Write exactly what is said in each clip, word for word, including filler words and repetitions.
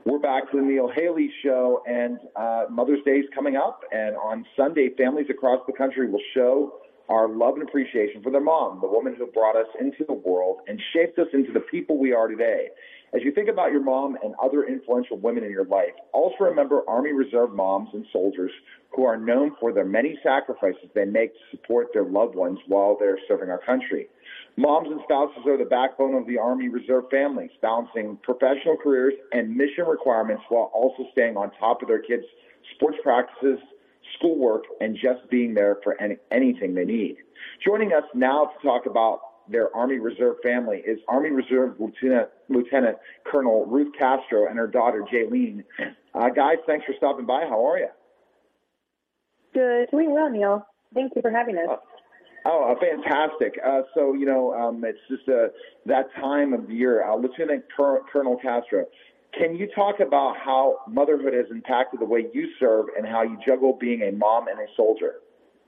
We're back to the Neil Haley Show, and uh, Mother's Day is coming up. And on Sunday, families across the country will show our love and appreciation for their mom, the woman who brought us into the world and shaped us into the people we are today. As you think about your mom and other influential women in your life, also remember Army Reserve moms and soldiers who are known for their many sacrifices they make to support their loved ones while they're serving our country. Moms and spouses are the backbone of the Army Reserve families, balancing professional careers and mission requirements while also staying on top of their kids' sports practices, schoolwork, and just being there for any, anything they need. Joining us now to talk about their Army Reserve family is Army Reserve Lieutenant, Lieutenant Colonel Ruth Castro and her daughter, Jaylene. Uh, guys, thanks for stopping by. How are you? Good. Doing well, Neil. Thank you for having us. Uh, Oh, uh, fantastic. Uh, so, you know, um, it's just uh, that time of the year. Uh, Lieutenant Colonel Castro, can you talk about how motherhood has impacted the way you serve and how you juggle being a mom and a soldier?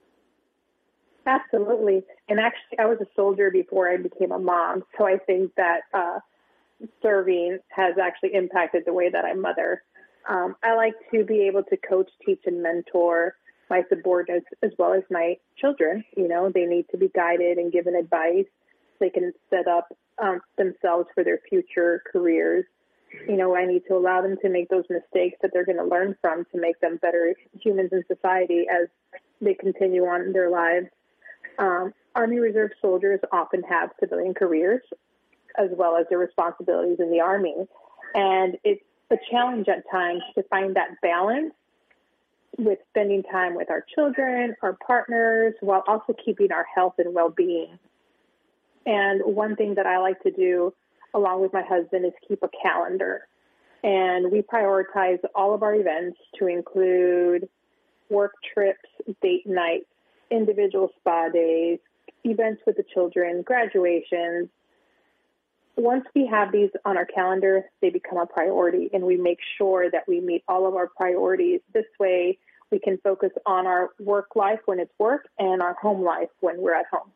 Absolutely. And actually, I was a soldier before I became a mom, so I think that uh, serving has actually impacted the way that I mother. Um, I like to be able to coach, teach, and mentor my subordinates as well as my children. You know, they need to be guided and given advice. They can set up um, themselves for their future careers. You know, I need to allow them to make those mistakes that they're going to learn from to make them better humans in society as they continue on in their lives. Um, Army Reserve soldiers often have civilian careers as well as their responsibilities in the Army. And it's a challenge at times to find that balance with spending time with our children, our partners, while also keeping our health and well-being. And one thing that I like to do along with my husband is keep a calendar. And we prioritize all of our events to include work trips, date nights, individual spa days, events with the children, graduations. Once we have these on our calendar, they become a priority, and we make sure that we meet all of our priorities. This way, we can focus on our work life when it's work and our home life when we're at home.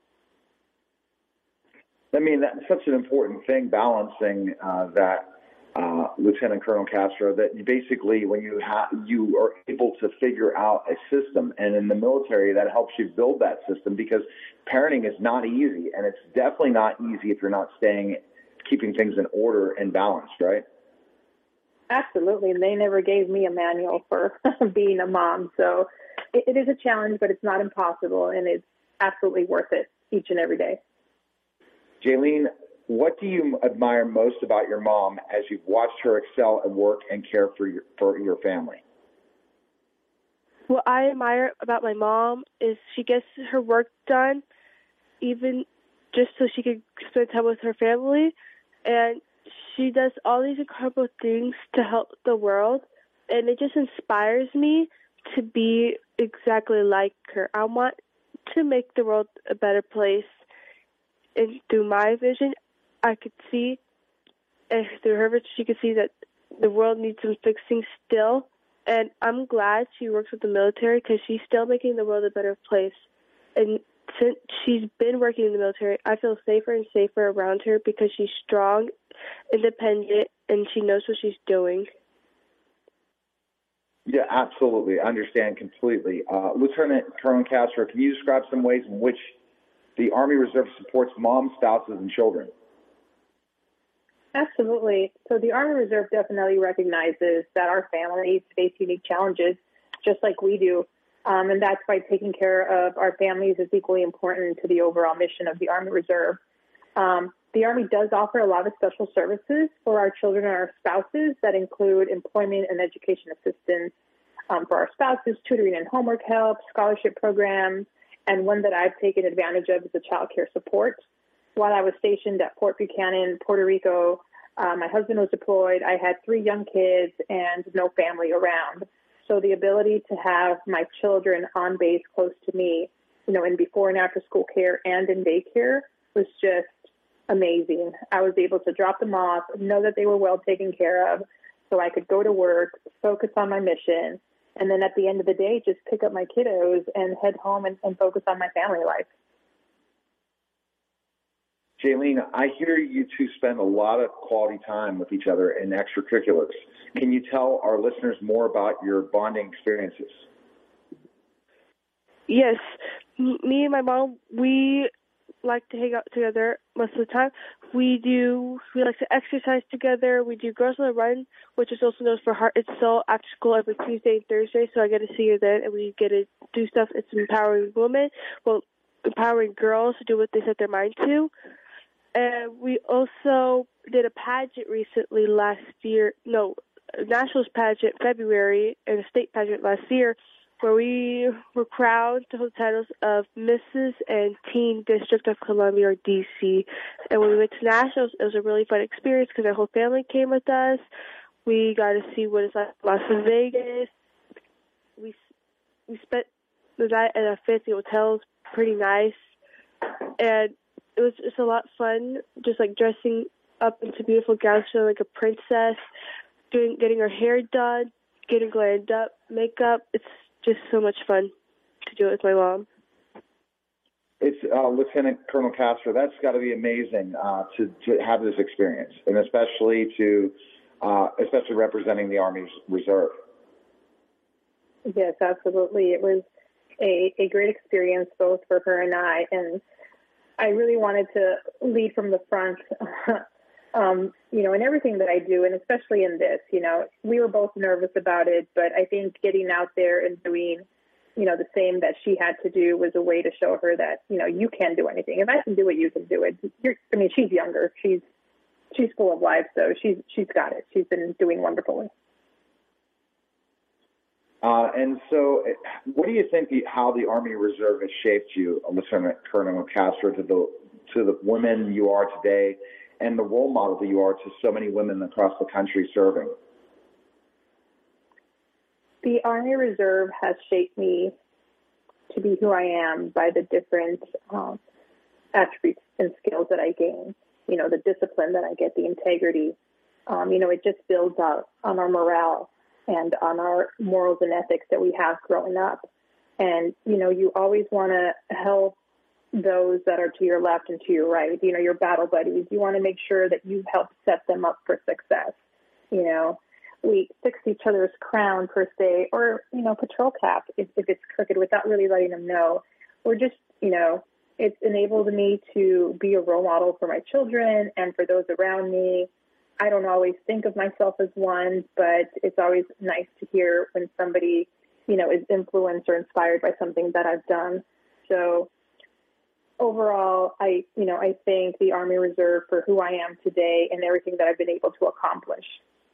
I mean, that's such an important thing, balancing uh, that, uh, Lieutenant Colonel Castro, that you basically when you ha- you are able to figure out a system, and in the military that helps you build that system, because parenting is not easy, and it's definitely not easy if you're not staying, keeping things in order and balanced, right? Absolutely, and they never gave me a manual for being a mom, so it, it is a challenge, but it's not impossible, and it's absolutely worth it each and every day. Jaylene, what do you admire most about your mom as you've watched her excel at work and care for your, for your family? What I admire about my mom is she gets her work done, even just so she can spend time with her family, and she does all these incredible things to help the world, and it just inspires me to be exactly like her. I want to make the world a better place, and through my vision, I could see, and through her vision, she could see that the world needs some fixing still, and I'm glad she works with the military because she's still making the world a better place. And since she's been working in the military, I feel safer and safer around her because she's strong, independent, and she knows what she's doing. Yeah, absolutely. I understand completely. Uh, Lieutenant Colonel Castro, can you describe some ways in which the Army Reserve supports moms, spouses, and children? Absolutely. So the Army Reserve definitely recognizes that our families face unique challenges just like we do. Um, and that's why taking care of our families is equally important to the overall mission of the Army Reserve. Um, the Army does offer a lot of special services for our children and our spouses that include employment and education assistance um, for our spouses, tutoring and homework help, scholarship programs, and one that I've taken advantage of is the child care support. While I was stationed at Fort Buchanan, Puerto Rico, uh, my husband was deployed. I had three young kids and no family around. So the ability to have my children on base close to me, you know, in before and after school care and in daycare was just amazing. I was able to drop them off, know that they were well taken care of, so I could go to work, focus on my mission, and then at the end of the day, just pick up my kiddos and head home and, and focus on my family life. Jaylene, I hear you two spend a lot of quality time with each other in extracurriculars. Can you tell our listeners more about your bonding experiences? Yes. M- me and my mom, we like to hang out together most of the time. We do, we like to exercise together. We do Girls on the Run, which is also known for Heart and Soul, after school every Tuesday and Thursday. So I get to see her then, and we get to do stuff. It's empowering women, well, empowering girls to do what they set their mind to. And we also did a pageant recently last year, no, a nationals pageant February and a state pageant last year, where we were crowned to hold the titles of Missus and Teen District of Columbia, or D C. And when we went to nationals, it was a really fun experience because our whole family came with us. We got to see what it's like in Las Vegas. We we spent the night at a fancy hotel. It was pretty nice. And it was just a lot of fun, just like dressing up into beautiful gowns, feeling like a princess, doing, getting her hair done, getting glammed up, makeup. It's just so much fun to do it with my mom. It's uh, Lieutenant Colonel Castro. That's got to be amazing uh, to to have this experience, and especially to uh, especially representing the Army Reserve. Yes, absolutely. It was a, a great experience both for her and I, and I really wanted to lead from the front, um, you know, in everything that I do, and especially in this. You know, we were both nervous about it, but I think getting out there and doing, you know, the same that she had to do was a way to show her that, you know, you can do anything. If I can do it, you can do it. You're, I mean, she's younger. She's she's full of life, so she's she's got it. She's been doing wonderfully. Uh, and so, what do you think the, how the Army Reserve has shaped you, Lieutenant Colonel Castro, to the to the women you are today, and the role model that you are to so many women across the country serving? The Army Reserve has shaped me to be who I am by the different um, attributes and skills that I gain. You know, the discipline that I get, the integrity. Um, you know, it just builds out on our morale and on our morals and ethics that we have growing up. And, you know, you always want to help those that are to your left and to your right, you know, your battle buddies. You want to make sure that you help set them up for success. You know, we fix each other's crown per se, or, you know, patrol cap if, if it's crooked without really letting them know. We're just, you know, it's enabled me to be a role model for my children and for those around me. I don't always think of myself as one, but it's always nice to hear when somebody, you know, is influenced or inspired by something that I've done. So overall, I, you know, I thank the Army Reserve for who I am today and everything that I've been able to accomplish.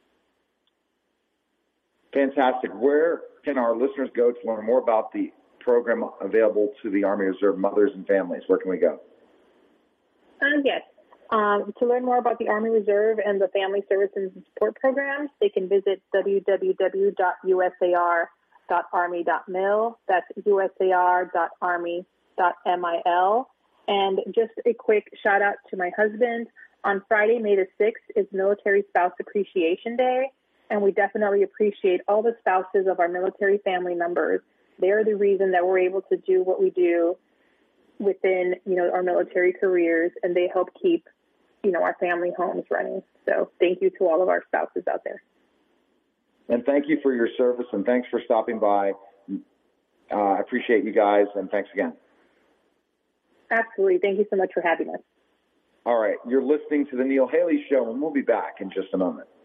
Fantastic. Where can our listeners go to learn more about the program available to the Army Reserve mothers and families? Where can we go? Uh, yes. Um, to learn more about the Army Reserve and the Family Services and Support Programs, they can visit w w w dot u s a r dot army dot mil. That's u s a r dot army dot mil. And just a quick shout out to my husband. On Friday, May the sixth, is Military Spouse Appreciation Day, and we definitely appreciate all the spouses of our military family members. They're the reason that we're able to do what we do within, you know, our military careers, and they help keep, you know, our family homes running. So thank you to all of our spouses out there. And thank you for your service, and thanks for stopping by. Uh, I appreciate you guys, and thanks again. Absolutely. Thank you so much for having us. All right. You're listening to The Neil Haley Show, and we'll be back in just a moment.